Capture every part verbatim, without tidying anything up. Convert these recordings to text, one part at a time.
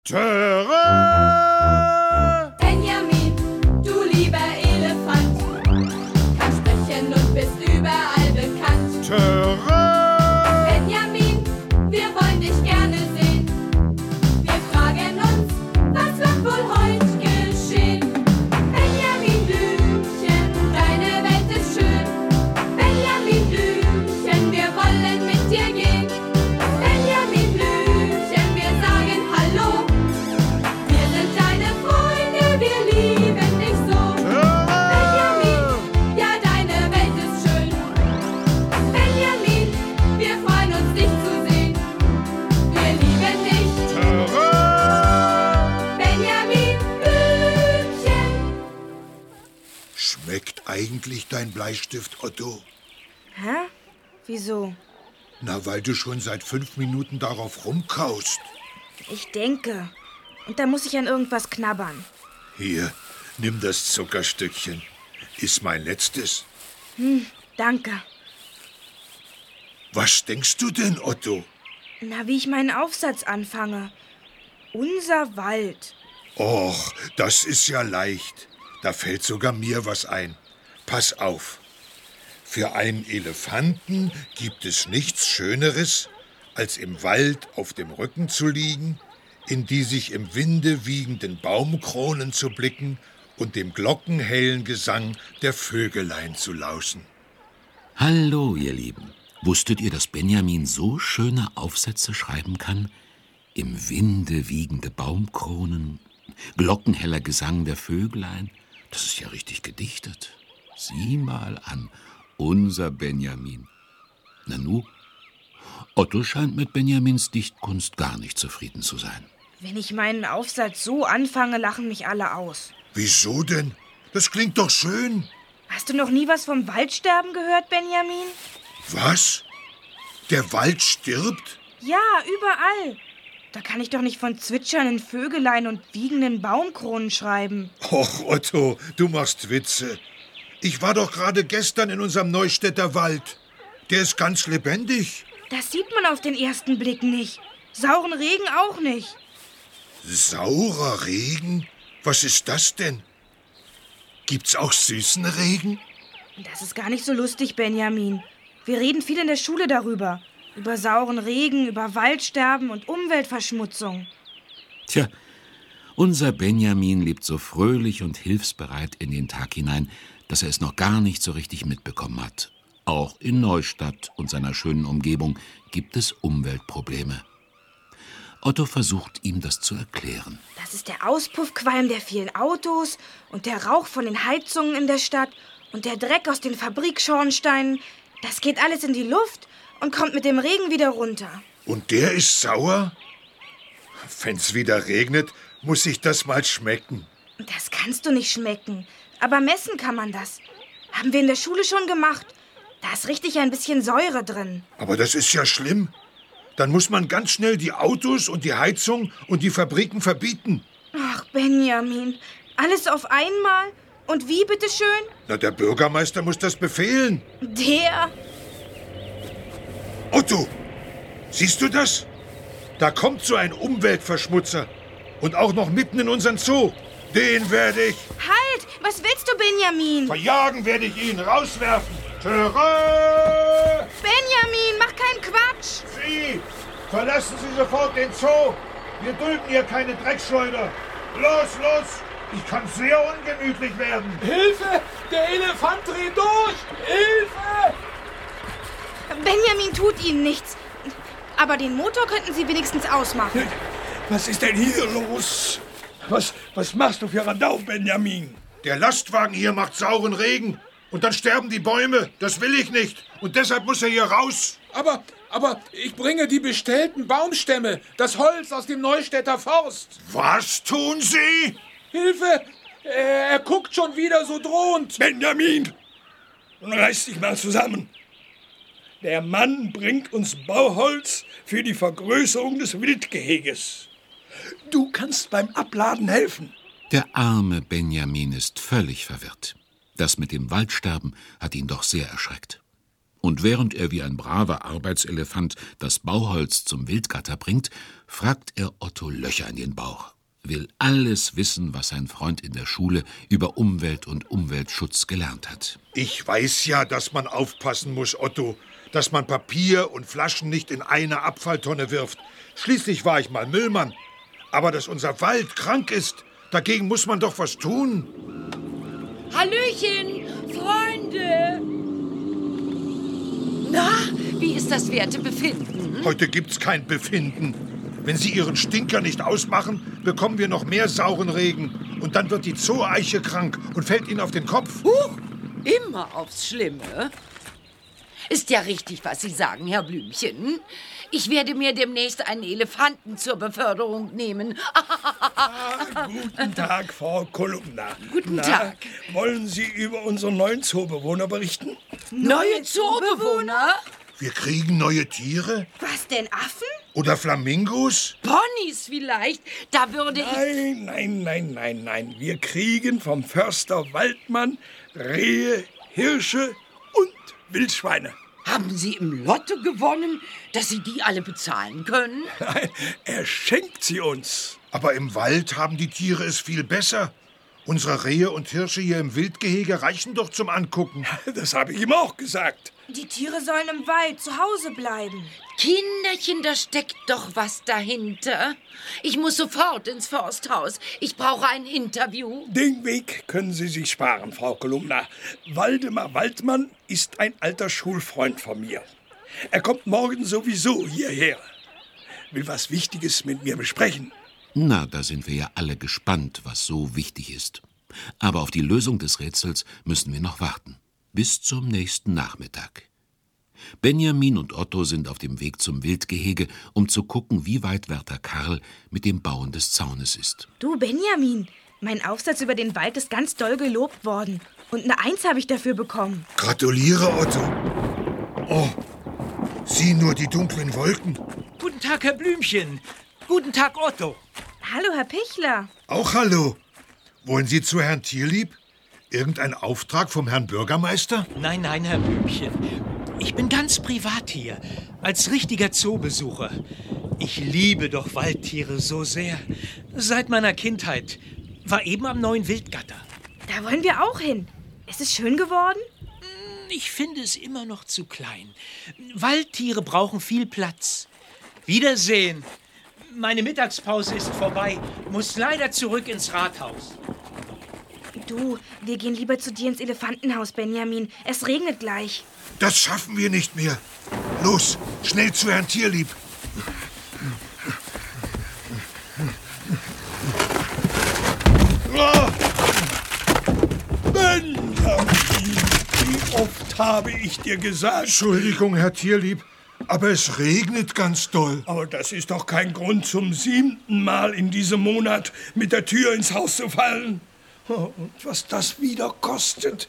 Töre! Benjamin, du lieber Elefant, kannst sprechen und bist überall bekannt. Töre! Benjamin, wir wollen dich gerne sehen. Wir fragen uns, was wird wohl heute geschehen? Benjamin Blümchen, deine Welt ist schön. Benjamin Blümchen, wir wollen mit dir gehen. Benjamin Blümchen, wir sagen Hallo. Wir sind deine Freunde, wir lieben dich so. Benjamin, ja deine Welt ist schön. Benjamin, wir freuen uns dich zu sehen. Wir lieben dich. Töre! Benjamin Blümchen. Schmeckt eigentlich dein Bleistift, Otto? Hä? Wieso? Na, weil du schon seit fünf Minuten darauf rumkaust. Ich denke. Und da muss ich an irgendwas knabbern. Hier, nimm das Zuckerstückchen. Ist mein letztes. Danke. Was denkst du denn, Otto? Na, wie ich meinen Aufsatz anfange. Unser Wald. Och, das ist ja leicht. Da fällt sogar mir was ein. Pass auf. Für einen Elefanten gibt es nichts Schöneres, als im Wald auf dem Rücken zu liegen, in die sich im Winde wiegenden Baumkronen zu blicken und dem glockenhellen Gesang der Vögelein zu lauschen. Hallo, ihr Lieben. Wusstet ihr, dass Benjamin so schöne Aufsätze schreiben kann? Im Winde wiegende Baumkronen, glockenheller Gesang der Vöglein. Das ist ja richtig gedichtet. Sieh mal an, unser Benjamin. Nanu, Otto scheint mit Benjamins Dichtkunst gar nicht zufrieden zu sein. Wenn ich meinen Aufsatz so anfange, lachen mich alle aus. Wieso denn? Das klingt doch schön. Hast du noch nie was vom Waldsterben gehört, Benjamin? Was? Der Wald stirbt? Ja, überall. Da kann ich doch nicht von zwitschernden Vögelein und wiegenden Baumkronen schreiben. Och, Otto, du machst Witze. Ich war doch gerade gestern in unserem Neustädter Wald. Der ist ganz lebendig. Das sieht man auf den ersten Blick nicht. Sauren Regen auch nicht. Saurer Regen? Was ist das denn? Gibt's auch süßen Regen? Das ist gar nicht so lustig, Benjamin. Wir reden viel in der Schule darüber. Über sauren Regen, über Waldsterben und Umweltverschmutzung. Tja, unser Benjamin lebt so fröhlich und hilfsbereit in den Tag hinein, dass er es noch gar nicht so richtig mitbekommen hat. Auch in Neustadt und seiner schönen Umgebung gibt es Umweltprobleme. Otto versucht, ihm das zu erklären. Das ist der Auspuffqualm der vielen Autos und der Rauch von den Heizungen in der Stadt und der Dreck aus den Fabrikschornsteinen. Das geht alles in die Luft und kommt mit dem Regen wieder runter. Und der ist sauer? Wenn's wieder regnet, muss ich das mal schmecken. Das kannst du nicht schmecken. Aber messen kann man das. Haben wir in der Schule schon gemacht. Da ist richtig ein bisschen Säure drin. Aber das ist ja schlimm. Dann muss man ganz schnell die Autos und die Heizung und die Fabriken verbieten. Ach, Benjamin, alles auf einmal? Und wie, bitteschön? Na, der Bürgermeister muss das befehlen. Der? Otto, siehst du das? Da kommt so ein Umweltverschmutzer. Und auch noch mitten in unseren Zoo. Den werde ich... Halt! Was willst du, Benjamin? Verjagen werde ich ihn, rauswerfen. Töre! Benjamin, mach keinen Quatsch! Sie, verlassen Sie sofort den Zoo. Wir dulden hier keine Dreckschleuder. Los, los! Ich kann sehr ungemütlich werden. Hilfe! Der Elefant dreht durch! Hilfe! Benjamin tut Ihnen nichts. Aber den Motor könnten Sie wenigstens ausmachen. Was ist denn hier los? Was, was machst du für Radau, Benjamin? Der Lastwagen hier macht sauren Regen. Und dann sterben die Bäume. Das will ich nicht. Und deshalb muss er hier raus. Aber, aber ich bringe die bestellten Baumstämme, das Holz aus dem Neustädter Forst. Was tun Sie? Hilfe! Er, er guckt schon wieder so drohend. Benjamin, reiß dich mal zusammen. Der Mann bringt uns Bauholz für die Vergrößerung des Wildgeheges. Du kannst beim Abladen helfen. Der arme Benjamin ist völlig verwirrt. Das mit dem Waldsterben hat ihn doch sehr erschreckt. Und während er wie ein braver Arbeitselefant das Bauholz zum Wildgatter bringt, fragt er Otto Löcher in den Bauch, will alles wissen, was sein Freund in der Schule über Umwelt und Umweltschutz gelernt hat. Ich weiß ja, dass man aufpassen muss, Otto, dass man Papier und Flaschen nicht in eine Abfalltonne wirft. Schließlich war ich mal Müllmann. Aber dass unser Wald krank ist, dagegen muss man doch was tun. Hallöchen, Freunde! Na, wie ist das Wertebefinden? Heute gibt's kein Befinden. Wenn Sie Ihren Stinker nicht ausmachen, bekommen wir noch mehr sauren Regen. Und dann wird die Zooeiche krank und fällt Ihnen auf den Kopf. Huch, immer aufs Schlimme. Ist ja richtig, was Sie sagen, Herr Blümchen. Ich werde mir demnächst einen Elefanten zur Beförderung nehmen. Ah, guten Tag, Frau Kolumna. Guten Na, Tag. Wollen Sie über unseren neuen Zoobewohner berichten? Neue Zoobewohner? Wir kriegen neue Tiere? Was denn, Affen? Oder Flamingos? Ponys vielleicht? Da würde ich... Nein, nein, nein, nein, nein. Wir kriegen vom Förster Waldmann Rehe, Hirsche und Wildschweine. Haben Sie im Lotto gewonnen, dass Sie die alle bezahlen können? Nein, er schenkt sie uns. Aber im Wald haben die Tiere es viel besser. Unsere Rehe und Hirsche hier im Wildgehege reichen doch zum Angucken. Das habe ich ihm auch gesagt. Die Tiere sollen im Wald zu Hause bleiben. Kinderchen, da steckt doch was dahinter. Ich muss sofort ins Forsthaus. Ich brauche ein Interview. Den Weg können Sie sich sparen, Frau Kolumna. Waldemar Waldmann ist ein alter Schulfreund von mir. Er kommt morgen sowieso hierher. Will was Wichtiges mit mir besprechen. Na, da sind wir ja alle gespannt, was so wichtig ist. Aber auf die Lösung des Rätsels müssen wir noch warten. Bis zum nächsten Nachmittag. Benjamin und Otto sind auf dem Weg zum Wildgehege, um zu gucken, wie weit Wärter Karl mit dem Bauen des Zaunes ist. Du, Benjamin, mein Aufsatz über den Wald ist ganz doll gelobt worden. Und eine Eins habe ich dafür bekommen. Gratuliere, Otto. Oh, sieh nur die dunklen Wolken. Guten Tag, Herr Blümchen. Guten Tag, Otto. Hallo, Herr Pichler. Auch hallo. Wollen Sie zu Herrn Tierlieb? Irgendein Auftrag vom Herrn Bürgermeister? Nein, nein, Herr Blümchen. Ich bin ganz privat hier, als richtiger Zoobesucher. Ich liebe doch Waldtiere so sehr. Seit meiner Kindheit. War eben am neuen Wildgatter. Da wollen wir auch hin. Ist es schön geworden? Ich finde es immer noch zu klein. Waldtiere brauchen viel Platz. Wiedersehen. Meine Mittagspause ist vorbei. Muss leider zurück ins Rathaus. Du, wir gehen lieber zu dir ins Elefantenhaus, Benjamin. Es regnet gleich. Das schaffen wir nicht mehr. Los, schnell zu Herrn Tierlieb. Ah! Benjamin, wie oft habe ich dir gesagt? Entschuldigung, Herr Tierlieb, aber es regnet ganz doll. Aber das ist doch kein Grund, zum siebten Mal in diesem Monat mit der Tür ins Haus zu fallen. Oh, und was das wieder kostet.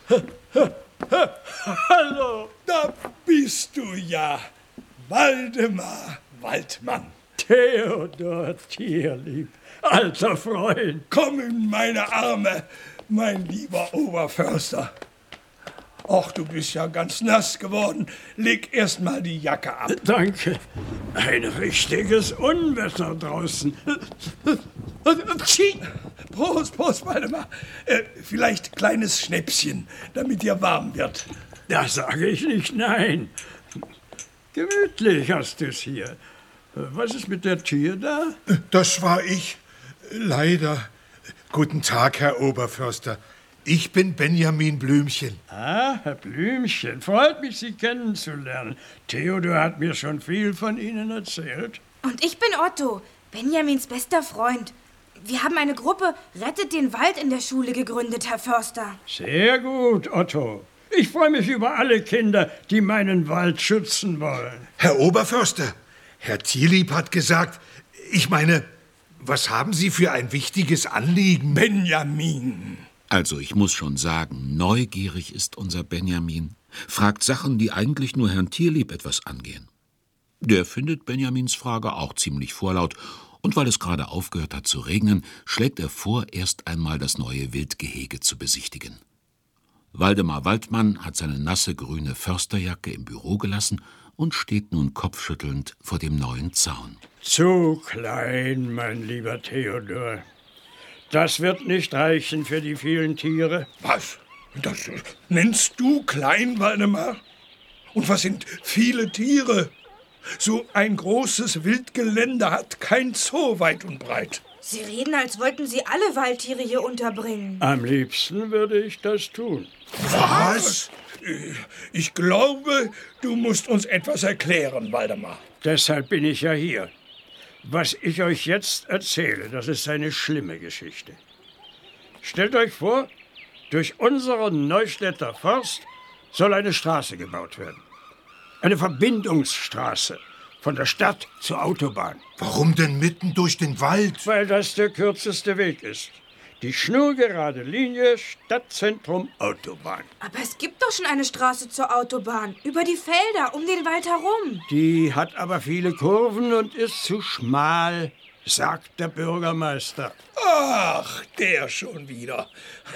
Hallo. Da bist du ja, Waldemar Waldmann. Theodor Tierlieb, alter Freund. Komm in meine Arme, mein lieber Oberförster. Ach, du bist ja ganz nass geworden. Leg erst mal die Jacke ab. Danke. Ein richtiges Unwetter draußen. Prost, Prost, Waldemar. Äh, vielleicht kleines Schnäpschen, damit dir warm wird. Da sage ich nicht nein. Gemütlich hast du's hier. Was ist mit der Tür da? Das war ich. Leider. Guten Tag, Herr Oberförster. Ich bin Benjamin Blümchen. Ah, Herr Blümchen, freut mich, Sie kennenzulernen. Theodor hat mir schon viel von Ihnen erzählt. Und ich bin Otto, Benjamins bester Freund. Wir haben eine Gruppe Rettet den Wald in der Schule gegründet, Herr Förster. Sehr gut, Otto. Ich freue mich über alle Kinder, die meinen Wald schützen wollen. Herr Oberförster, Herr Tierlieb hat gesagt, ich meine, was haben Sie für ein wichtiges Anliegen? Benjamin. Also ich muss schon sagen, neugierig ist unser Benjamin. Fragt Sachen, die eigentlich nur Herrn Tierlieb etwas angehen. Der findet Benjamins Frage auch ziemlich vorlaut. Und weil es gerade aufgehört hat zu regnen, schlägt er vor, erst einmal das neue Wildgehege zu besichtigen. Waldemar Waldmann hat seine nasse grüne Försterjacke im Büro gelassen und steht nun kopfschüttelnd vor dem neuen Zaun. Zu klein, mein lieber Theodor. Das wird nicht reichen für die vielen Tiere. Was? Das nennst du klein, Waldemar? Und was sind viele Tiere? So ein großes Wildgelände hat kein Zoo weit und breit. Sie reden, als wollten Sie alle Waldtiere hier unterbringen. Am liebsten würde ich das tun. Was? Ich glaube, du musst uns etwas erklären, Waldemar. Deshalb bin ich ja hier. Was ich euch jetzt erzähle, das ist eine schlimme Geschichte. Stellt euch vor, durch unseren Neustädter Forst soll eine Straße gebaut werden. Eine Verbindungsstraße von der Stadt zur Autobahn. Warum denn mitten durch den Wald? Weil das der kürzeste Weg ist. Die schnurgerade Linie Stadtzentrum Autobahn. Aber es gibt doch schon eine Straße zur Autobahn. Über die Felder, um den Wald herum. Die hat aber viele Kurven und ist zu schmal, sagt der Bürgermeister. Ach, der schon wieder.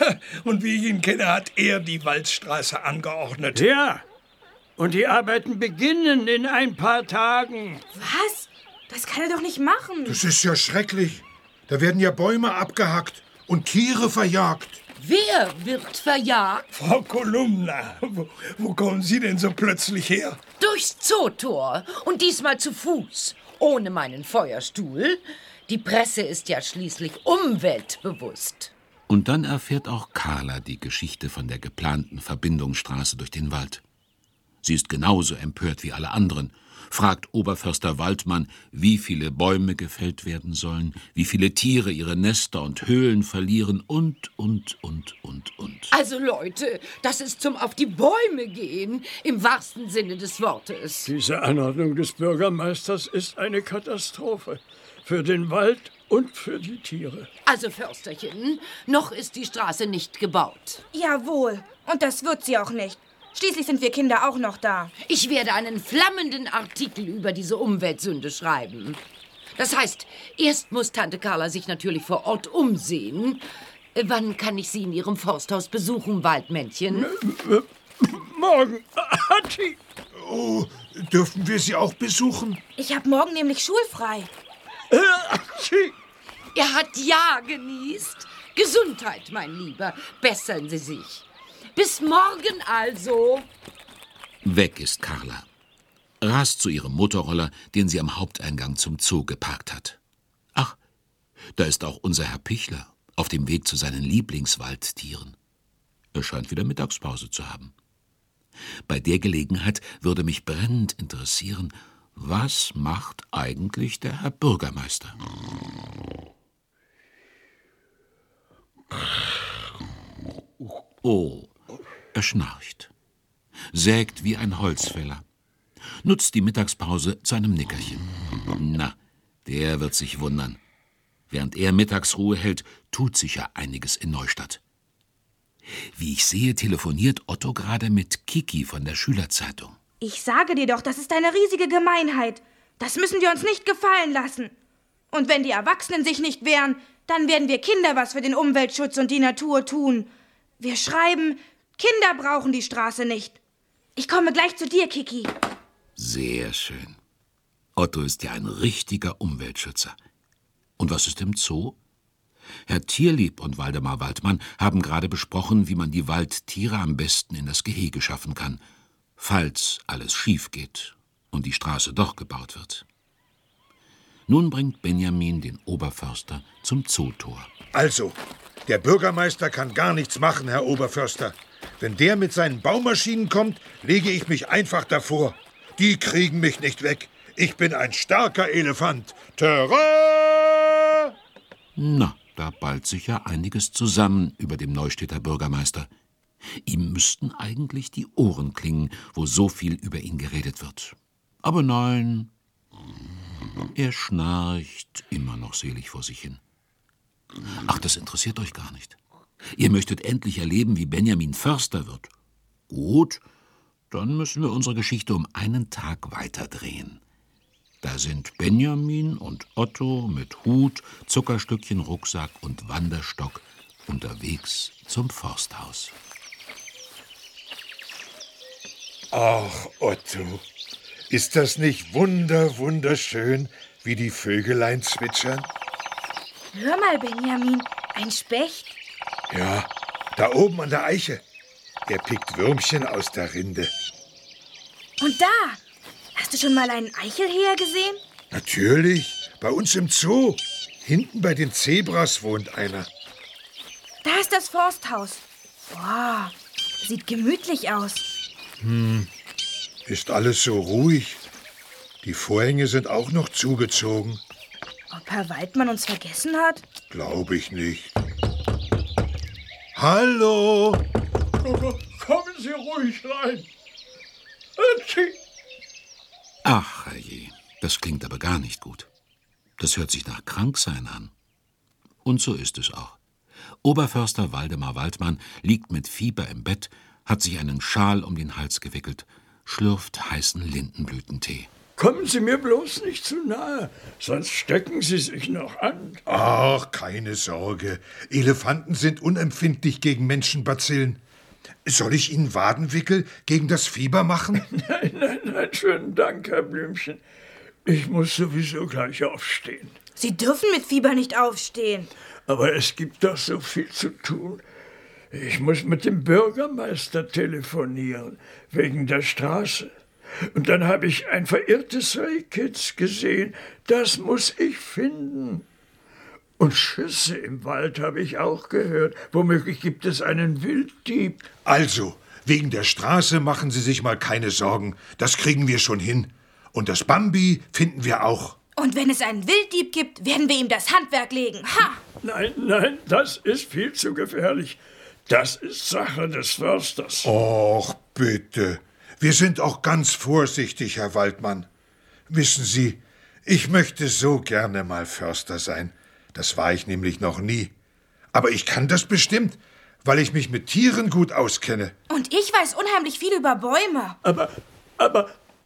Und wie ich ihn kenne, hat er die Waldstraße angeordnet. Ja, und die Arbeiten beginnen in ein paar Tagen. Was? Das kann er doch nicht machen. Das ist ja schrecklich. Da werden ja Bäume abgehackt und Tiere verjagt. Wer wird verjagt? Frau Kolumna, wo, wo kommen Sie denn so plötzlich her? Durchs Zootor und diesmal zu Fuß, ohne meinen Feuerstuhl. Die Presse ist ja schließlich umweltbewusst. Und dann erfährt auch Carla die Geschichte von der geplanten Verbindungsstraße durch den Wald. Sie ist genauso empört wie alle anderen, fragt Oberförster Waldmann, wie viele Bäume gefällt werden sollen, wie viele Tiere ihre Nester und Höhlen verlieren und, und, und, und, und. Also Leute, das ist zum auf die Bäume gehen, im wahrsten Sinne des Wortes. Diese Anordnung des Bürgermeisters ist eine Katastrophe. Für den Wald und für die Tiere. Also Försterchen, noch ist die Straße nicht gebaut. Jawohl, und das wird sie auch nicht. Schließlich sind wir Kinder auch noch da. Ich werde einen flammenden Artikel über diese Umweltsünde schreiben. Das heißt, erst muss Tante Carla sich natürlich vor Ort umsehen. Wann kann ich Sie in Ihrem Forsthaus besuchen, Waldmännchen? Morgen, Hatti. Oh, dürfen wir Sie auch besuchen? Ich habe morgen nämlich schulfrei. Er hat ja genießt. Gesundheit, mein Lieber. Bessern Sie sich. Bis morgen also. Weg ist Carla. Rast zu ihrem Motorroller, den sie am Haupteingang zum Zoo geparkt hat. Ach, da ist auch unser Herr Pichler auf dem Weg zu seinen Lieblingswaldtieren. Er scheint wieder Mittagspause zu haben. Bei der Gelegenheit würde mich brennend interessieren, was macht eigentlich der Herr Bürgermeister? Oh, er schnarcht, sägt wie ein Holzfäller, nutzt die Mittagspause zu einem Nickerchen. Na, der wird sich wundern. Während er Mittagsruhe hält, tut sich ja einiges in Neustadt. Wie ich sehe, telefoniert Otto gerade mit Kiki von der Schülerzeitung. Ich sage dir doch, das ist eine riesige Gemeinheit. Das müssen wir uns nicht gefallen lassen. Und wenn die Erwachsenen sich nicht wehren, dann werden wir Kinder was für den Umweltschutz und die Natur tun. Wir schreiben, Kinder brauchen die Straße nicht. Ich komme gleich zu dir, Kiki. Sehr schön. Otto ist ja ein richtiger Umweltschützer. Und was ist im Zoo? Herr Tierlieb und Waldemar Waldmann haben gerade besprochen, wie man die Waldtiere am besten in das Gehege schaffen kann, falls alles schief geht und die Straße doch gebaut wird. Nun bringt Benjamin den Oberförster zum Zootor. Also, der Bürgermeister kann gar nichts machen, Herr Oberförster. Wenn der mit seinen Baumaschinen kommt, lege ich mich einfach davor. Die kriegen mich nicht weg. Ich bin ein starker Elefant. Terrain! Na, da ballt sich ja einiges zusammen über dem Neustädter Bürgermeister. Ihm müssten eigentlich die Ohren klingen, wo so viel über ihn geredet wird. Aber nein, er schnarcht immer noch selig vor sich hin. Ach, das interessiert euch gar nicht. Ihr möchtet endlich erleben, wie Benjamin Förster wird. Gut, dann müssen wir unsere Geschichte um einen Tag weiterdrehen. Da sind Benjamin und Otto mit Hut, Zuckerstückchen, Rucksack und Wanderstock unterwegs zum Forsthaus. Ach, Otto, ist das nicht wunder, wunderschön, wie die Vögelein zwitschern? Hör mal, Benjamin, ein Specht. Ja, da oben an der Eiche. Er pickt Würmchen aus der Rinde. Und da, hast du schon mal einen Eichelheer gesehen? Natürlich, bei uns im Zoo. Hinten bei den Zebras wohnt einer. Da ist das Forsthaus. Wow, sieht gemütlich aus. Hm, ist alles so ruhig. Die Vorhänge sind auch noch zugezogen. Ob Herr Waldmann uns vergessen hat? Glaube ich nicht. Hallo! Kommen Sie ruhig rein. Ach, herrje, das klingt aber gar nicht gut. Das hört sich nach Kranksein an. Und so ist es auch. Oberförster Waldemar Waldmann liegt mit Fieber im Bett, hat sich einen Schal um den Hals gewickelt, schlürft heißen Lindenblütentee. Kommen Sie mir bloß nicht zu nahe, sonst stecken Sie sich noch an. Ach, keine Sorge. Elefanten sind unempfindlich gegen Menschenbazillen. Soll ich Ihnen Wadenwickel gegen das Fieber machen? Nein, nein, nein, schönen Dank, Herr Blümchen. Ich muss sowieso gleich aufstehen. Sie dürfen mit Fieber nicht aufstehen. Aber es gibt doch so viel zu tun. Ich muss mit dem Bürgermeister telefonieren, wegen der Straße. Und dann habe ich ein verirrtes Rehkitz gesehen. Das muss ich finden. Und Schüsse im Wald habe ich auch gehört. Womöglich gibt es einen Wilddieb. Also, wegen der Straße machen Sie sich mal keine Sorgen. Das kriegen wir schon hin. Und das Bambi finden wir auch. Und wenn es einen Wilddieb gibt, werden wir ihm das Handwerk legen. Ha! Nein, nein, das ist viel zu gefährlich. Das ist Sache des Försters. Och, bitte. Wir sind auch ganz vorsichtig, Herr Waldmann. Wissen Sie, ich möchte so gerne mal Förster sein. Das war ich nämlich noch nie. Aber ich kann das bestimmt, weil ich mich mit Tieren gut auskenne. Und ich weiß unheimlich viel über Bäume. Aber, aber...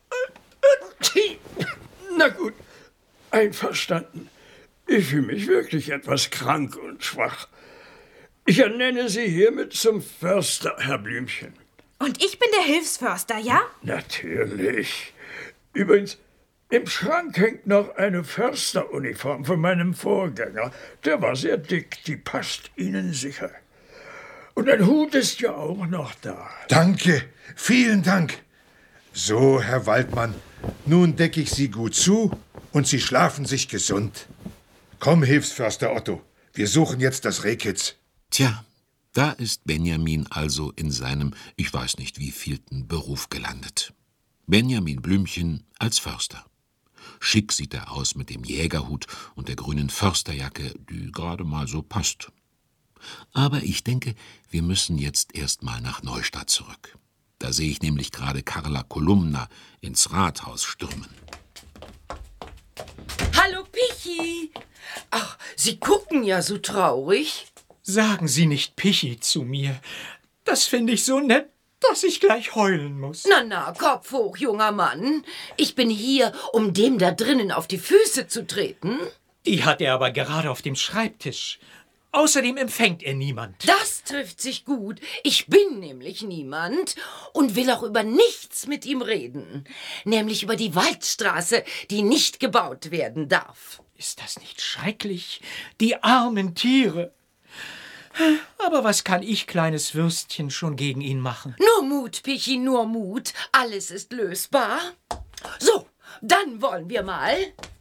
Äh, äh, na gut, einverstanden. Ich fühle mich wirklich etwas krank und schwach. Ich ernenne Sie hiermit zum Förster, Herr Blümchen. Und ich bin der Hilfsförster, ja? Natürlich. Übrigens, im Schrank hängt noch eine Försteruniform von meinem Vorgänger. Der war sehr dick, die passt Ihnen sicher. Und ein Hut ist ja auch noch da. Danke, vielen Dank. So, Herr Waldmann, nun decke ich Sie gut zu und Sie schlafen sich gesund. Komm, Hilfsförster Otto, wir suchen jetzt das Rehkitz. Tja, da ist Benjamin also in seinem, ich weiß nicht wievielten Beruf gelandet. Benjamin Blümchen als Förster. Schick sieht er aus mit dem Jägerhut und der grünen Försterjacke, die gerade mal so passt. Aber ich denke, wir müssen jetzt erst mal nach Neustadt zurück. Da sehe ich nämlich gerade Carla Kolumna ins Rathaus stürmen. Hallo, Pichi. Ach, Sie gucken ja so traurig. Sagen Sie nicht Pichi zu mir. Das finde ich so nett, dass ich gleich heulen muss. Na, na, Kopf hoch, junger Mann. Ich bin hier, um dem da drinnen auf die Füße zu treten. Die hat er aber gerade auf dem Schreibtisch. Außerdem empfängt er niemand. Das trifft sich gut. Ich bin nämlich niemand und will auch über nichts mit ihm reden. Nämlich über die Waldstraße, die nicht gebaut werden darf. Ist das nicht schrecklich? Die armen Tiere. Aber was kann ich, kleines Würstchen, schon gegen ihn machen? Nur Mut, Pichi, nur Mut. Alles ist lösbar. So, dann wollen wir mal.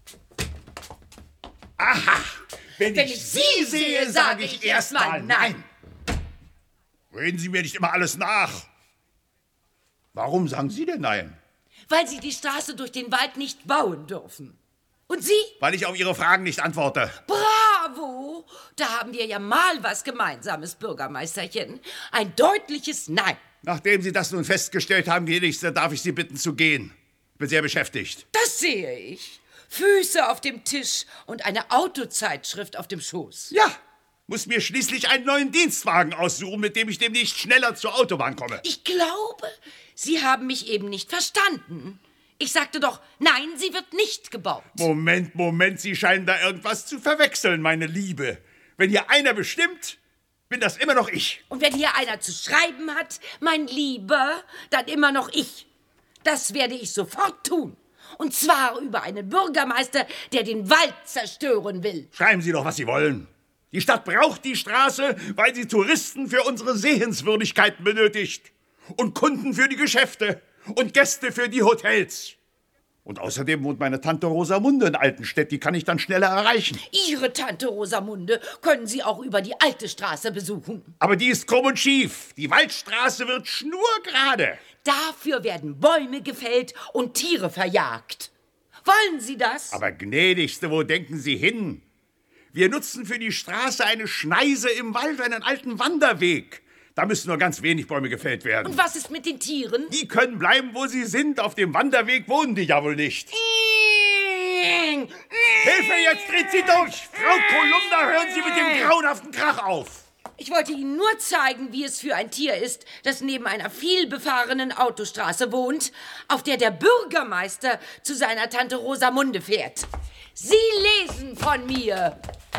Aha! Wenn, Wenn ich, ich Sie sehe, sage ich erst mal nein. Reden Sie mir nicht immer alles nach. Warum sagen Sie denn nein? Weil Sie die Straße durch den Wald nicht bauen dürfen. Und Sie? Weil ich auf Ihre Fragen nicht antworte. Bravo! Da haben wir ja mal was Gemeinsames, Bürgermeisterchen. Ein deutliches Nein. Nachdem Sie das nun festgestellt haben, gnädigste, darf ich Sie bitten zu gehen. Ich bin sehr beschäftigt. Das sehe ich. Füße auf dem Tisch und eine Autozeitschrift auf dem Schoß. Ja, muss mir schließlich einen neuen Dienstwagen aussuchen, mit dem ich demnächst schneller zur Autobahn komme. Ich glaube, Sie haben mich eben nicht verstanden. Ich sagte doch, nein, sie wird nicht gebaut. Moment, Moment, Sie scheinen da irgendwas zu verwechseln, meine Liebe. Wenn hier einer bestimmt, bin das immer noch ich. Und wenn hier einer zu schreiben hat, mein Lieber, dann immer noch ich. Das werde ich sofort tun. Und zwar über einen Bürgermeister, der den Wald zerstören will. Schreiben Sie doch, was Sie wollen. Die Stadt braucht die Straße, weil sie Touristen für unsere Sehenswürdigkeiten benötigt. Und Kunden für die Geschäfte. Und Gäste für die Hotels. Und außerdem wohnt meine Tante Rosamunde in Altenstedt. Die kann ich dann schneller erreichen. Ihre Tante Rosamunde können Sie auch über die alte Straße besuchen. Aber die ist krumm und schief. Die Waldstraße wird schnurgerade. Dafür werden Bäume gefällt und Tiere verjagt. Wollen Sie das? Aber gnädigste, wo denken Sie hin? Wir nutzen für die Straße eine Schneise im Wald, einen alten Wanderweg. Da müssen nur ganz wenig Bäume gefällt werden. Und was ist mit den Tieren? Die können bleiben, wo sie sind. Auf dem Wanderweg wohnen die ja wohl nicht. Hilfe, jetzt dreht sie durch! Frau Kolumna, hören Sie mit dem grauenhaften Krach auf! Ich wollte Ihnen nur zeigen, wie es für ein Tier ist, das neben einer vielbefahrenen Autostraße wohnt, auf der der Bürgermeister zu seiner Tante Rosamunde fährt. Sie lesen von mir.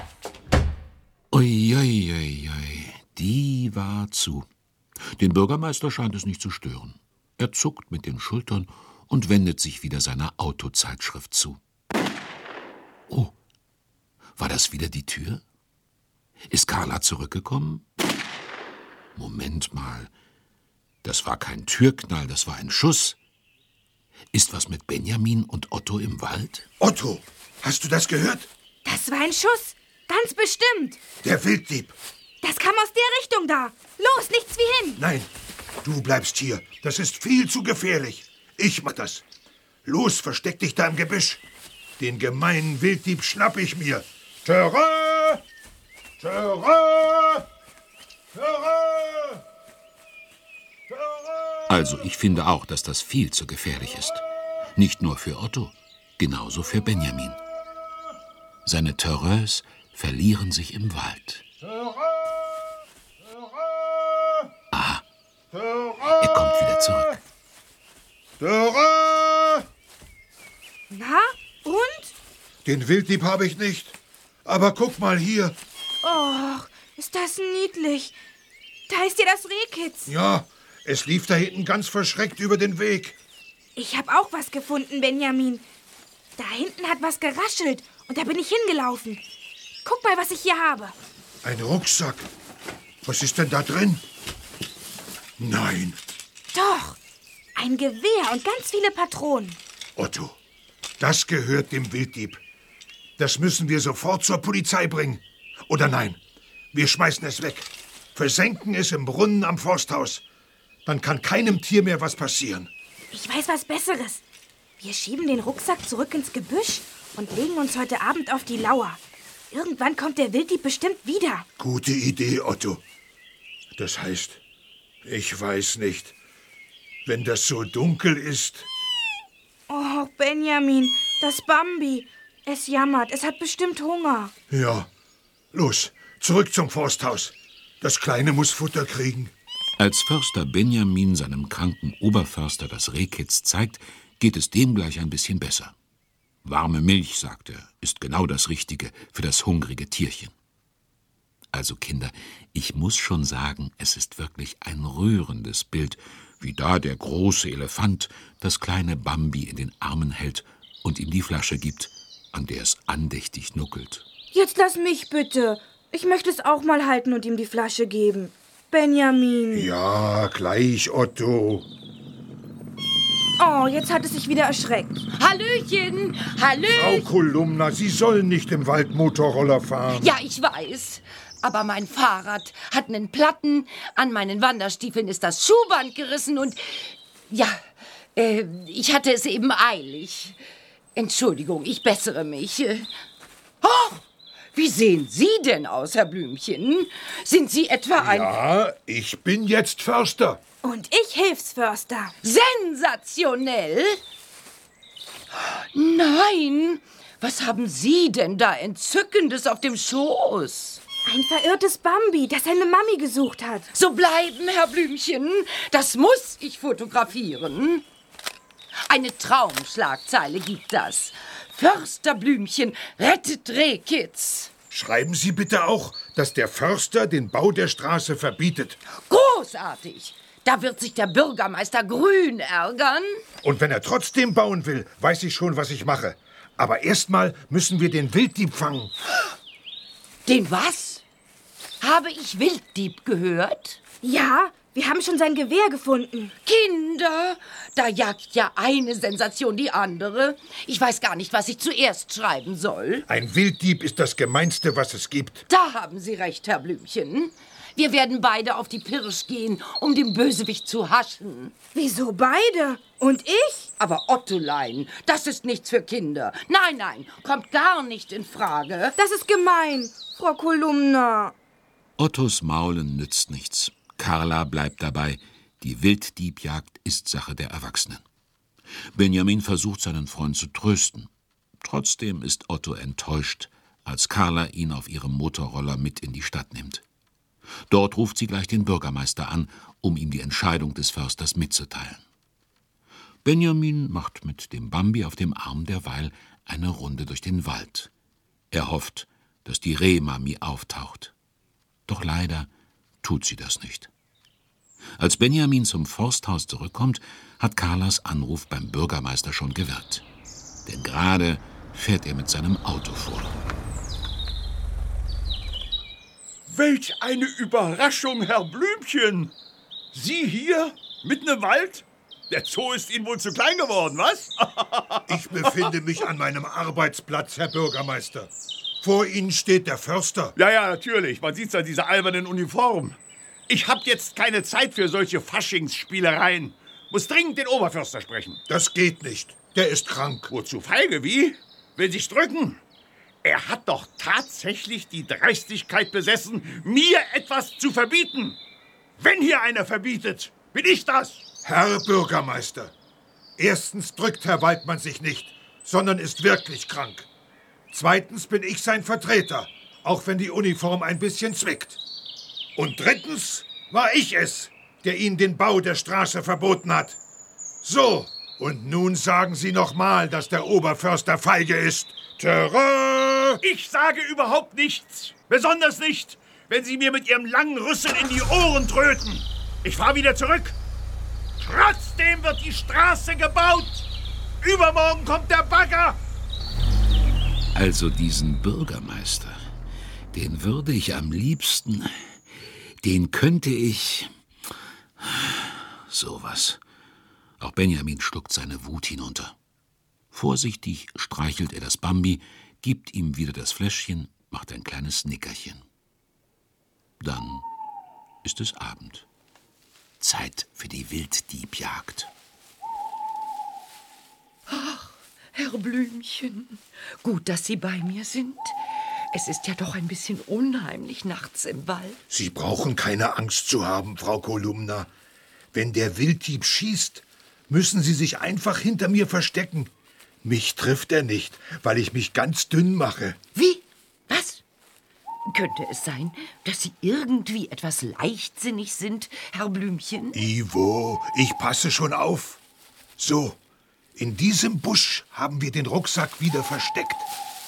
Uiuiuiui, die war zu. Den Bürgermeister scheint es nicht zu stören. Er zuckt mit den Schultern und wendet sich wieder seiner Autozeitschrift zu. Oh, war das wieder die Tür? Ist Carla zurückgekommen? Moment mal, das war kein Türknall, das war ein Schuss. Ist was mit Benjamin und Otto im Wald? Otto, hast du das gehört? Das war ein Schuss. Ganz bestimmt. Der Wilddieb. Das kam aus der Richtung da. Los, nichts wie hin. Nein, du bleibst hier. Das ist viel zu gefährlich. Ich mach das. Los, versteck dich da im Gebüsch. Den gemeinen Wilddieb schnapp ich mir. Terrain! Terrain! Terrain! Terrain! Also, ich finde auch, dass das viel zu gefährlich ist. Nicht nur für Otto, genauso für Benjamin. Seine Terrains verlieren sich im Wald. Aha, er kommt wieder zurück. Terrain! Na, und? Den Wilddieb habe ich nicht. Aber guck mal hier. Och, ist das niedlich. Da ist ja das Rehkitz. Ja, es lief da hinten ganz verschreckt über den Weg. Ich habe auch was gefunden, Benjamin. Da hinten hat was geraschelt und da bin ich hingelaufen. Guck mal, was ich hier habe. Ein Rucksack. Was ist denn da drin? Nein. Doch, ein Gewehr und ganz viele Patronen. Otto, das gehört dem Wilddieb. Das müssen wir sofort zur Polizei bringen. Oder nein, wir schmeißen es weg. Versenken es im Brunnen am Forsthaus. Dann kann keinem Tier mehr was passieren. Ich weiß was Besseres. Wir schieben den Rucksack zurück ins Gebüsch und legen uns heute Abend auf die Lauer. Irgendwann kommt der Wilddieb bestimmt wieder. Gute Idee, Otto. Das heißt, ich weiß nicht, wenn das so dunkel ist. Oh, Benjamin, das Bambi. Es jammert, es hat bestimmt Hunger. Ja, los, zurück zum Forsthaus. Das Kleine muss Futter kriegen. Als Förster Benjamin seinem kranken Oberförster das Rehkitz zeigt, geht es dem gleich ein bisschen besser. Warme Milch, sagt er, ist genau das Richtige für das hungrige Tierchen. Also Kinder, ich muss schon sagen, es ist wirklich ein rührendes Bild, wie da der große Elefant das kleine Bambi in den Armen hält und ihm die Flasche gibt, an der es andächtig nuckelt. Jetzt lass mich bitte. Ich möchte es auch mal halten und ihm die Flasche geben. Benjamin. Ja, gleich, Otto. Oh, jetzt hat es sich wieder erschreckt. Hallöchen, Hallöchen. Frau Kolumna, Sie sollen nicht im Wald Motorroller fahren. Ja, ich weiß. Aber mein Fahrrad hat einen Platten. An meinen Wanderstiefeln ist das Schuhband gerissen und... Ja, äh, ich hatte es eben eilig. Entschuldigung, ich bessere mich. Oh, wie sehen Sie denn aus, Herr Blümchen? Sind Sie etwa ein... Ja, ich bin jetzt Förster. Und ich Hilfsförster. Sensationell! Nein, was haben Sie denn da Entzückendes auf dem Schoß? Ein verirrtes Bambi, das seine Mami gesucht hat. So bleiben, Herr Blümchen. Das muss ich fotografieren. Eine Traumschlagzeile gibt das. Förster Blümchen rettet Rehkitz. Schreiben Sie bitte auch, dass der Förster den Bau der Straße verbietet. Großartig. Da wird sich der Bürgermeister grün ärgern. Und wenn er trotzdem bauen will, weiß ich schon, was ich mache. Aber erstmal müssen wir den Wilddieb fangen. Den was? Habe ich Wilddieb gehört? Ja, wir haben schon sein Gewehr gefunden. Kinder, da jagt ja eine Sensation die andere. Ich weiß gar nicht, was ich zuerst schreiben soll. Ein Wilddieb ist das Gemeinste, was es gibt. Da haben Sie recht, Herr Blümchen. Wir werden beide auf die Pirsch gehen, um den Bösewicht zu haschen. Wieso beide? Und ich? Aber Ottolein, das ist nichts für Kinder. Nein, nein, kommt gar nicht in Frage. Das ist gemein, Frau Kolumna. Ottos Maulen nützt nichts. Carla bleibt dabei. Die Wilddiebjagd ist Sache der Erwachsenen. Benjamin versucht, seinen Freund zu trösten. Trotzdem ist Otto enttäuscht, als Carla ihn auf ihrem Motorroller mit in die Stadt nimmt. Dort ruft sie gleich den Bürgermeister an, um ihm die Entscheidung des Försters mitzuteilen. Benjamin macht mit dem Bambi auf dem Arm derweil eine Runde durch den Wald. Er hofft, dass die Rehmami auftaucht. Doch leider tut sie das nicht. Als Benjamin zum Forsthaus zurückkommt, hat Carlas Anruf beim Bürgermeister schon gewirkt. Denn gerade fährt er mit seinem Auto vor. Welch eine Überraschung, Herr Blümchen! Sie hier, mitten im Wald? Der Zoo ist Ihnen wohl zu klein geworden, was? Ich befinde mich an meinem Arbeitsplatz, Herr Bürgermeister. Vor Ihnen steht der Förster. Ja, ja, natürlich. Man sieht's an dieser albernen Uniform. Ich hab jetzt keine Zeit für solche Faschingsspielereien. Muss dringend den Oberförster sprechen. Das geht nicht. Der ist krank. Wozu feige, wie? Will sich's drücken? Er hat doch tatsächlich die Dreistigkeit besessen, mir etwas zu verbieten. Wenn hier einer verbietet, bin ich das. Herr Bürgermeister, erstens drückt Herr Waldmann sich nicht, sondern ist wirklich krank. Zweitens bin ich sein Vertreter, auch wenn die Uniform ein bisschen zwickt. Und drittens war ich es, der Ihnen den Bau der Straße verboten hat. So, und nun sagen Sie noch mal, dass der Oberförster feige ist. Terror! Ich sage überhaupt nichts. Besonders nicht, wenn Sie mir mit Ihrem langen Rüssel in die Ohren tröten. Ich fahre wieder zurück. Trotzdem wird die Straße gebaut. Übermorgen kommt der Bagger. Also diesen Bürgermeister, den würde ich am liebsten, den könnte ich... Sowas. Auch Benjamin schluckt seine Wut hinunter. Vorsichtig streichelt er das Bambi, gibt ihm wieder das Fläschchen, macht ein kleines Nickerchen. Dann ist es Abend. Zeit für die Wilddiebjagd. Ach, Herr Blümchen, gut, dass Sie bei mir sind. Es ist ja doch ein bisschen unheimlich nachts im Wald. Sie brauchen keine Angst zu haben, Frau Kolumna. Wenn der Wilddieb schießt, müssen Sie sich einfach hinter mir verstecken. Mich trifft er nicht, weil ich mich ganz dünn mache. Wie? Was? Könnte es sein, dass Sie irgendwie etwas leichtsinnig sind, Herr Blümchen? Ivo, ich passe schon auf. So, in diesem Busch haben wir den Rucksack wieder versteckt.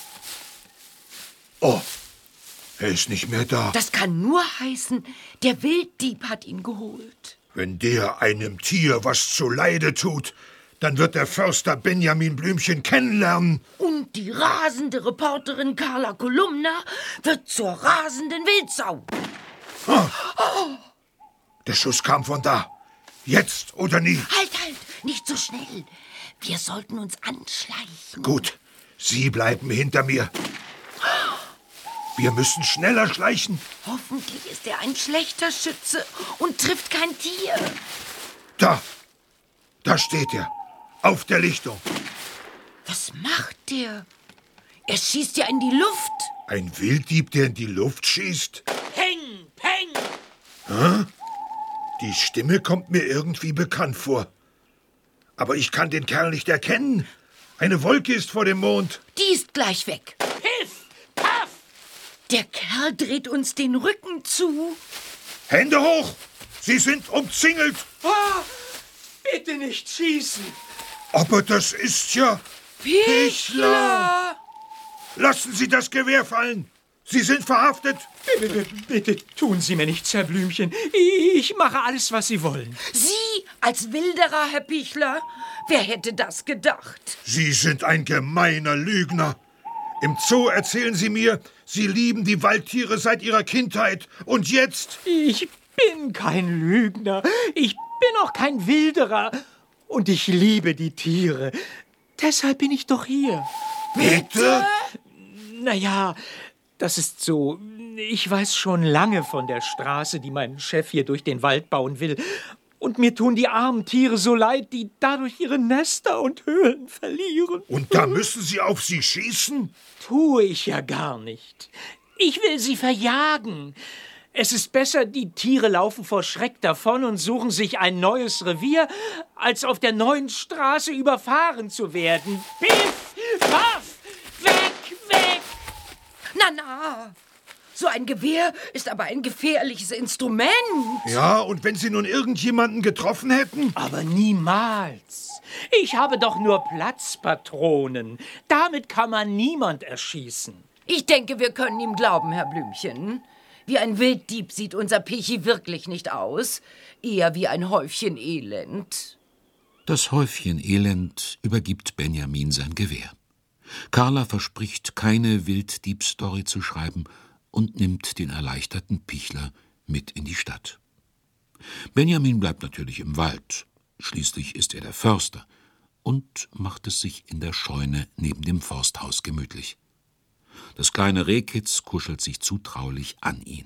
Oh, er ist nicht mehr da. Das kann nur heißen, der Wilddieb hat ihn geholt. Wenn der einem Tier was zuleide tut, dann wird der Förster Benjamin Blümchen kennenlernen. Und die rasende Reporterin Carla Kolumna wird zur rasenden Wildsau. Oh. Oh. Der Schuss kam von da. Jetzt oder nie. Halt, halt, nicht so schnell. Wir sollten uns anschleichen. Gut, Sie bleiben hinter mir. Wir müssen schneller schleichen. Hoffentlich ist er ein schlechter Schütze und trifft kein Tier. Da, da steht er. Auf der Lichtung. Was macht der? Er schießt ja in die Luft. Ein Wilddieb, der in die Luft schießt? Peng, peng. Hä? Die Stimme kommt mir irgendwie bekannt vor. Aber ich kann den Kerl nicht erkennen. Eine Wolke ist vor dem Mond. Die ist gleich weg. Piff, paff. Der Kerl dreht uns den Rücken zu. Hände hoch! Sie sind umzingelt. Ah, bitte nicht schießen. Aber das ist ja... Pichler! Lassen Sie das Gewehr fallen. Sie sind verhaftet! Bitte, bitte tun Sie mir nichts, Herr Blümchen. Ich mache alles, was Sie wollen. Sie als Wilderer, Herr Pichler? Wer hätte das gedacht? Sie sind ein gemeiner Lügner. Im Zoo erzählen Sie mir, Sie lieben die Waldtiere seit Ihrer Kindheit. Und jetzt? Ich bin kein Lügner. Ich bin auch kein Wilderer. Und ich liebe die Tiere. Deshalb bin ich doch hier. Bitte? Naja, das ist so. Ich weiß schon lange von der Straße, die mein Chef hier durch den Wald bauen will. Und mir tun die armen Tiere so leid, die dadurch ihre Nester und Höhlen verlieren. Und da müssen Sie auf sie schießen? Tue ich ja gar nicht. Ich will sie verjagen. Es ist besser, die Tiere laufen vor Schreck davon und suchen sich ein neues Revier, als auf der neuen Straße überfahren zu werden. Piff, paff, weg, weg! Na, na, so ein Gewehr ist aber ein gefährliches Instrument. Ja, und wenn Sie nun irgendjemanden getroffen hätten? Aber niemals. Ich habe doch nur Platzpatronen. Damit kann man niemand erschießen. Ich denke, wir können ihm glauben, Herr Blümchen. Wie ein Wilddieb sieht unser Pichi wirklich nicht aus. Eher wie ein Häufchen Elend. Das Häufchen Elend übergibt Benjamin sein Gewehr. Carla verspricht, keine Wilddieb-Story zu schreiben und nimmt den erleichterten Pichler mit in die Stadt. Benjamin bleibt natürlich im Wald. Schließlich ist er der Förster und macht es sich in der Scheune neben dem Forsthaus gemütlich. Das kleine Rehkitz kuschelt sich zutraulich an ihn.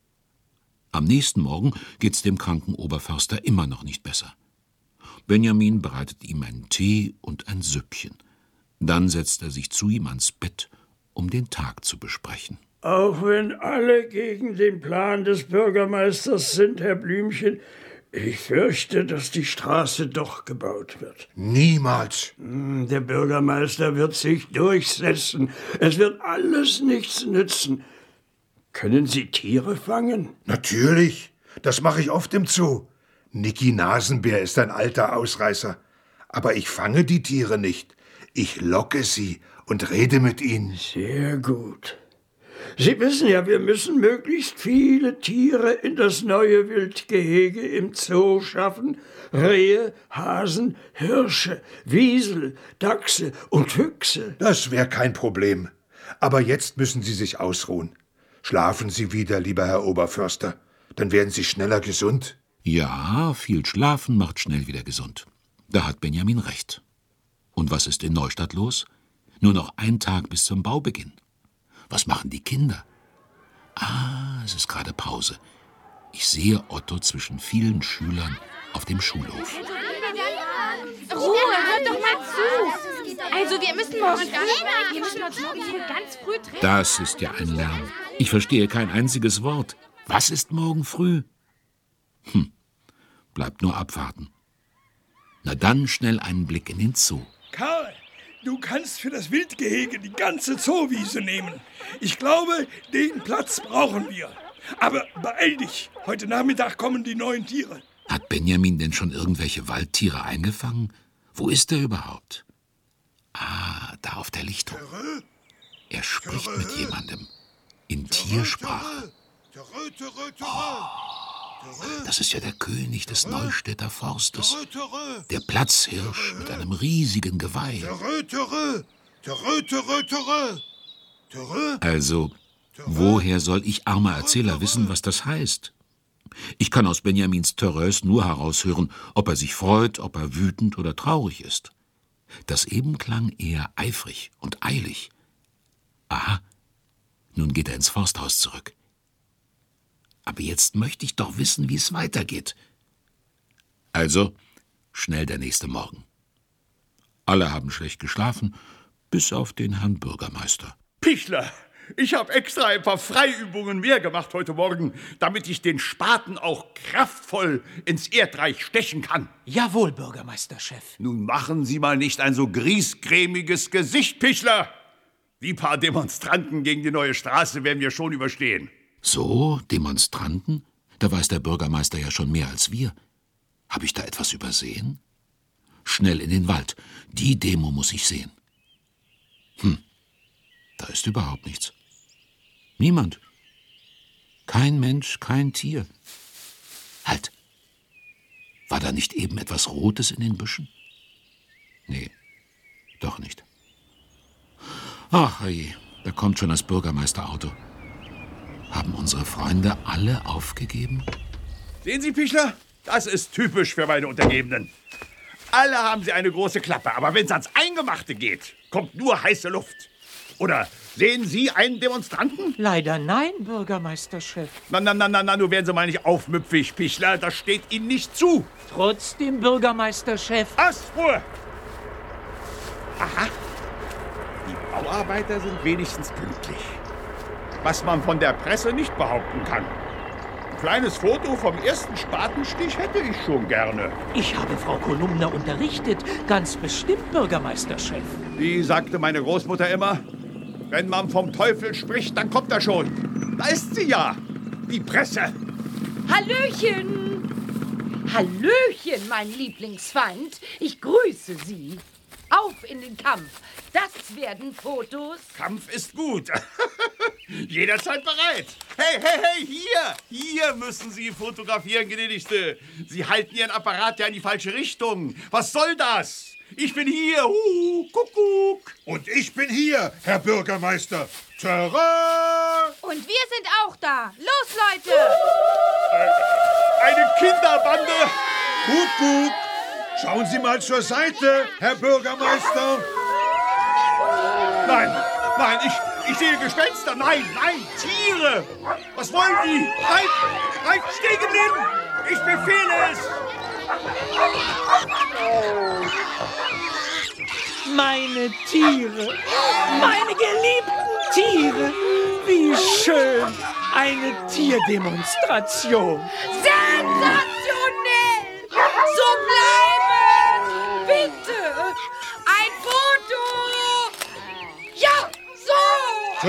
Am nächsten Morgen geht's dem kranken Oberförster immer noch nicht besser. Benjamin bereitet ihm einen Tee und ein Süppchen. Dann setzt er sich zu ihm ans Bett, um den Tag zu besprechen. Auch wenn alle gegen den Plan des Bürgermeisters sind, Herr Blümchen, ich fürchte, dass die Straße doch gebaut wird. Niemals. Der Bürgermeister wird sich durchsetzen. Es wird alles nichts nützen. Können Sie Tiere fangen? Natürlich. Das mache ich oft im Zoo. Niki Nasenbär ist ein alter Ausreißer. Aber ich fange die Tiere nicht. Ich locke sie und rede mit ihnen. Sehr gut. Sie wissen ja, wir müssen möglichst viele Tiere in das neue Wildgehege im Zoo schaffen. Rehe, Hasen, Hirsche, Wiesel, Dachse und Füchse. Das wäre kein Problem. Aber jetzt müssen Sie sich ausruhen. Schlafen Sie wieder, lieber Herr Oberförster. Dann werden Sie schneller gesund. Ja, viel Schlafen macht schnell wieder gesund. Da hat Benjamin recht. Und was ist in Neustadt los? Nur noch ein Tag bis zum Baubeginn. Was machen die Kinder? Ah, es ist gerade Pause. Ich sehe Otto zwischen vielen Schülern auf dem Schulhof. Ruhe, hört doch mal zu. Also, wir müssen morgen früh, wir müssen uns morgen früh ganz früh treffen. Das ist ja ein Lärm. Ich verstehe kein einziges Wort. Was ist morgen früh? Hm, bleibt nur abwarten. Na dann schnell einen Blick in den Zoo. Karl, du kannst für das Wildgehege die ganze Zoowiese nehmen. Ich glaube, den Platz brauchen wir. Aber beeil dich, heute Nachmittag kommen die neuen Tiere. Hat Benjamin denn schon irgendwelche Waldtiere eingefangen? Wo ist er überhaupt? Ah, da auf der Lichtung. Er spricht mit jemandem. In Tiersprache. Oh, das ist ja der König des Neustädter Forstes. Der Platzhirsch mit einem riesigen Geweih. Also, woher soll ich, armer Erzähler, wissen, was das heißt? Ich kann aus Benjamins Törös nur heraushören, ob er sich freut, ob er wütend oder traurig ist. Das eben klang eher eifrig und eilig. Aha, nun geht er ins Forsthaus zurück. Aber jetzt möchte ich doch wissen, wie es weitergeht. Also, schnell der nächste Morgen. Alle haben schlecht geschlafen, bis auf den Herrn Bürgermeister. Pichler, ich habe extra ein paar Freiübungen mehr gemacht heute Morgen, damit ich den Spaten auch kraftvoll ins Erdreich stechen kann. Jawohl, Bürgermeisterchef. Nun machen Sie mal nicht ein so griesgrämiges Gesicht, Pichler. Die paar Demonstranten gegen die neue Straße werden wir schon überstehen. So, Demonstranten? Da weiß der Bürgermeister ja schon mehr als wir. Habe ich da etwas übersehen? Schnell in den Wald. Die Demo muss ich sehen. Hm, da ist überhaupt nichts. Niemand. Kein Mensch, kein Tier. Halt! War da nicht eben etwas Rotes in den Büschen? Nee, doch nicht. Ach, oje, da kommt schon das Bürgermeisterauto. Haben unsere Freunde alle aufgegeben? Sehen Sie, Pichler, das ist typisch für meine Untergebenen. Alle haben sie eine große Klappe, aber wenn es ans Eingemachte geht, kommt nur heiße Luft. Oder sehen Sie einen Demonstranten? Leider nein, Bürgermeisterchef. Na, na, na, na, na, nun werden Sie mal nicht aufmüpfig, Pichler. Das steht Ihnen nicht zu. Trotzdem, Bürgermeisterchef. Astruhe! Aha. Die Bauarbeiter sind wenigstens pünktlich. Was man von der Presse nicht behaupten kann. Ein kleines Foto vom ersten Spatenstich hätte ich schon gerne. Ich habe Frau Kolumna unterrichtet. Ganz bestimmt, Bürgermeisterchef. Wie sagte meine Großmutter immer, wenn man vom Teufel spricht, dann kommt er schon. Da ist sie ja, die Presse. Hallöchen! Hallöchen, mein Lieblingsfeind. Ich grüße Sie. Auf in den Kampf. Das werden Fotos. Kampf ist gut. Jederzeit bereit. Hey, hey, hey, hier. Hier müssen Sie fotografieren, Gnädigste. Sie halten Ihren Apparat ja in die falsche Richtung. Was soll das? Ich bin hier. Uh, Kuckuck. Und ich bin hier, Herr Bürgermeister. Terrain! Und wir sind auch da. Los, Leute! Äh, eine Kinderbande. Kuckuck! Schauen Sie mal zur Seite, Herr Bürgermeister. Nein, nein, ich, ich sehe Gespenster. Nein, nein, Tiere. Was wollen die? Nein, nein, stehen geblieben. Ich befehle es. Meine Tiere, meine geliebten Tiere. Wie schön. Eine Tierdemonstration. Sensationell! So bleiben! Bitte! Ein Foto! Ja, so!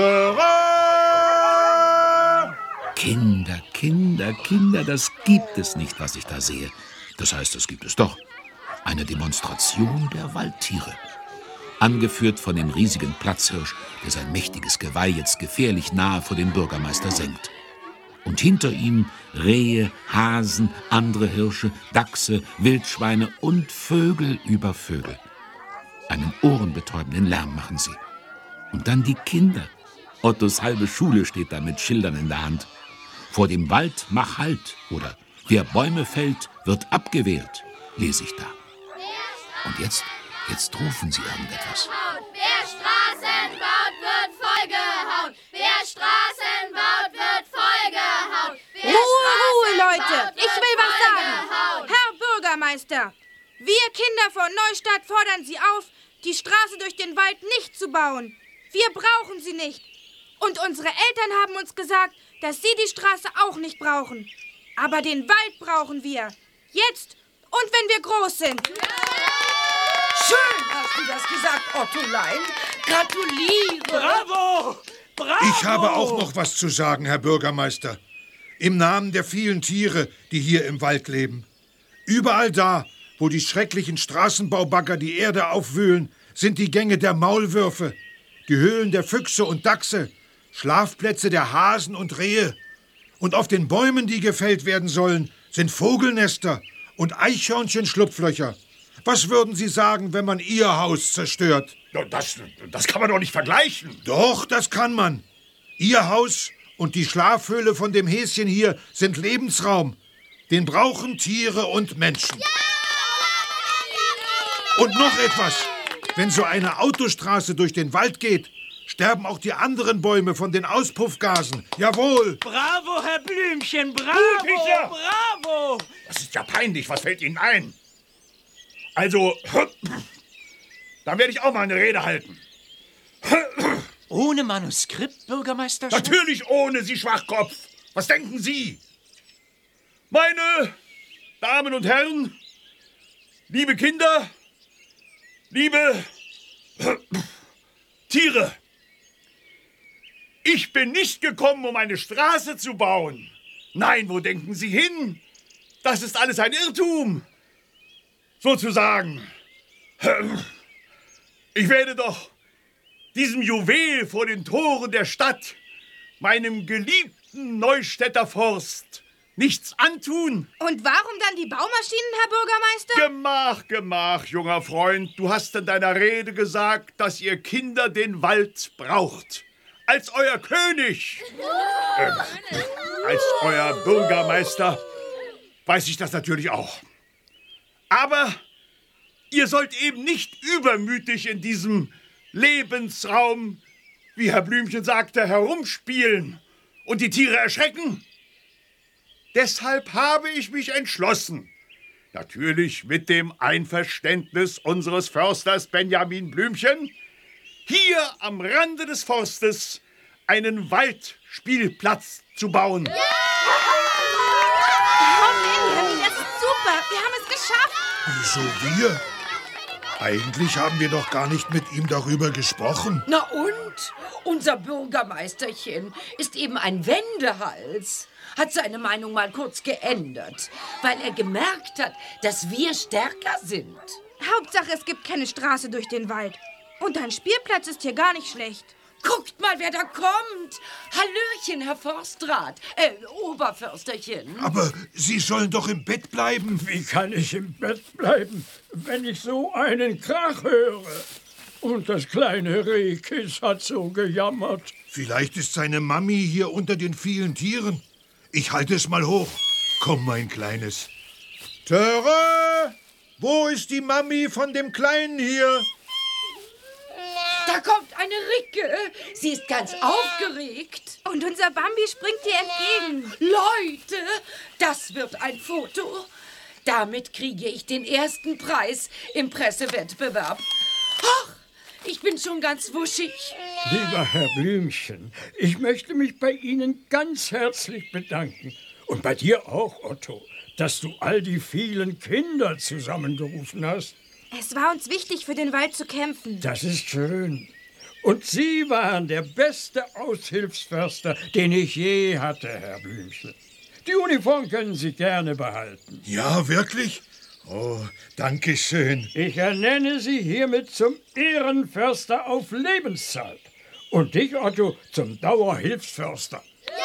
Terrain! Kinder, Kinder, Kinder, das gibt es nicht, was ich da sehe. Das heißt, das gibt es doch. Eine Demonstration der Waldtiere. Angeführt von dem riesigen Platzhirsch, der sein mächtiges Geweih jetzt gefährlich nahe vor dem Bürgermeister senkt. Und hinter ihm Rehe, Hasen, andere Hirsche, Dachse, Wildschweine und Vögel über Vögel. Einen ohrenbetäubenden Lärm machen sie. Und dann die Kinder. Ottos halbe Schule steht da mit Schildern in der Hand. Vor dem Wald mach Halt oder wer Bäume fällt, wird abgewehrt, lese ich da. Und jetzt, jetzt rufen sie irgendetwas. Wer Straßen baut, wird vollgehauen. Wer Straßen baut, wird vollgehauen. Wer Ruhe, Ruhe, Straßen Leute! baut, Ich wird will was sagen. vollgehauen. Herr Bürgermeister, wir Kinder von Neustadt fordern Sie auf, die Straße durch den Wald nicht zu bauen. Wir brauchen sie nicht. Und unsere Eltern haben uns gesagt, dass sie die Straße auch nicht brauchen. Aber den Wald brauchen wir. Jetzt und wenn wir groß sind. Schön hast du das gesagt, Ottolein. Gratuliere. Bravo! Bravo! Ich habe auch noch was zu sagen, Herr Bürgermeister. Im Namen der vielen Tiere, die hier im Wald leben. Überall da, wo die schrecklichen Straßenbaubagger die Erde aufwühlen, sind die Gänge der Maulwürfe, die Höhlen der Füchse und Dachse, Schlafplätze der Hasen und Rehe. Und auf den Bäumen, die gefällt werden sollen, sind Vogelnester und Eichhörnchenschlupflöcher. Was würden Sie sagen, wenn man Ihr Haus zerstört? Das, das kann man doch nicht vergleichen. Doch, das kann man. Ihr Haus und die Schlafhöhle von dem Häschen hier sind Lebensraum. Den brauchen Tiere und Menschen. Und noch etwas. Wenn so eine Autostraße durch den Wald geht, sterben auch die anderen Bäume von den Auspuffgasen. Jawohl. Bravo, Herr Blümchen, bravo, Peter! bravo. Das ist ja peinlich. Was fällt Ihnen ein? Also, dann werde ich auch mal eine Rede halten. Ohne Manuskript, Bürgermeister Schmidt? Natürlich ohne, Sie Schwachkopf. Was denken Sie? Meine Damen und Herren, liebe Kinder, liebe Tiere, ich bin nicht gekommen, um eine Straße zu bauen. Nein, wo denken Sie hin? Das ist alles ein Irrtum. Sozusagen. Ich werde doch diesem Juwel vor den Toren der Stadt meinem geliebten Neustädter Forst nichts antun? Und warum dann die Baumaschinen, Herr Bürgermeister? Gemach, gemach, junger Freund. Du hast in deiner Rede gesagt, dass ihr Kinder den Wald braucht. Als euer König, äh, als euer Bürgermeister, weiß ich das natürlich auch. Aber ihr sollt eben nicht übermütig in diesem Lebensraum, wie Herr Blümchen sagte, herumspielen und die Tiere erschrecken. Deshalb habe ich mich entschlossen, natürlich mit dem Einverständnis unseres Försters Benjamin Blümchen, hier am Rande des Forstes einen Waldspielplatz zu bauen. Ja! Oh, Benjamin, das ist super. Wir haben es geschafft. Wieso wir? Eigentlich haben wir doch gar nicht mit ihm darüber gesprochen. Na und? Unser Bürgermeisterchen ist eben ein Wendehals. Hat seine Meinung mal kurz geändert, weil er gemerkt hat, dass wir stärker sind. Hauptsache, es gibt keine Straße durch den Wald. Und ein Spielplatz ist hier gar nicht schlecht. Guckt mal, wer da kommt. Hallöchen, Herr Forstrat, äh, Oberförsterchen. Aber Sie sollen doch im Bett bleiben. Wie kann ich im Bett bleiben, wenn ich so einen Krach höre? Und das kleine Rehkiss hat so gejammert. Vielleicht ist seine Mami hier unter den vielen Tieren. Ich halte es mal hoch. Komm, mein Kleines. Töre, wo ist die Mami von dem Kleinen hier? Da kommt eine Ricke. Sie ist ganz aufgeregt. Und unser Bambi springt ihr entgegen. Leute, das wird ein Foto. Damit kriege ich den ersten Preis im Pressewettbewerb. Ach, ich bin schon ganz wuschig. Lieber Herr Blümchen, ich möchte mich bei Ihnen ganz herzlich bedanken. Und bei dir auch, Otto, dass du all die vielen Kinder zusammengerufen hast. Es war uns wichtig, für den Wald zu kämpfen. Das ist schön. Und Sie waren der beste Aushilfsförster, den ich je hatte, Herr Blümchen. Die Uniform können Sie gerne behalten. Ja, wirklich? Oh, danke schön. Ich ernenne Sie hiermit zum Ehrenförster auf Lebenszeit. Und dich, Otto, zum Dauerhilfsförster.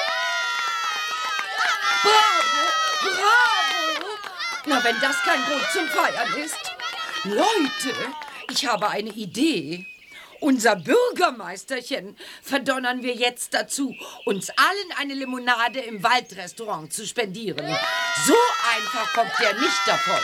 Bravo, bravo. Na, wenn das kein Grund zum Feiern ist. Leute, ich habe eine Idee. Unser Bürgermeisterchen verdonnern wir jetzt dazu, uns allen eine Limonade im Waldrestaurant zu spendieren. So einfach kommt der nicht davon.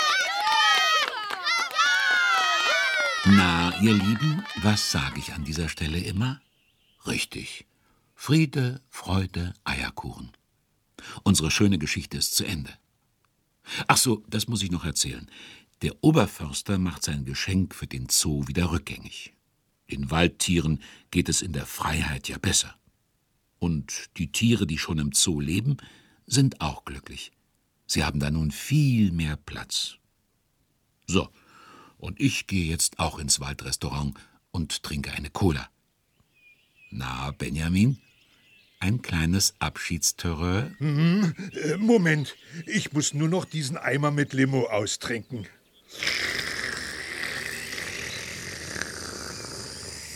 Na, ihr Lieben, was sage ich an dieser Stelle immer? Richtig. Friede, Freude, Eierkuchen. Unsere schöne Geschichte ist zu Ende. Ach so, das muss ich noch erzählen. Der Oberförster macht sein Geschenk für den Zoo wieder rückgängig. Den Waldtieren geht es in der Freiheit ja besser. Und die Tiere, die schon im Zoo leben, sind auch glücklich. Sie haben da nun viel mehr Platz. So, und ich gehe jetzt auch ins Waldrestaurant und trinke eine Cola. Na, Benjamin, ein kleines Abschiedsterreur? Mhm. Äh, Moment, ich muss nur noch diesen Eimer mit Limo austrinken.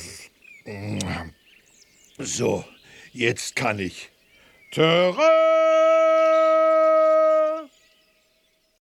So, jetzt kann ich. Töre!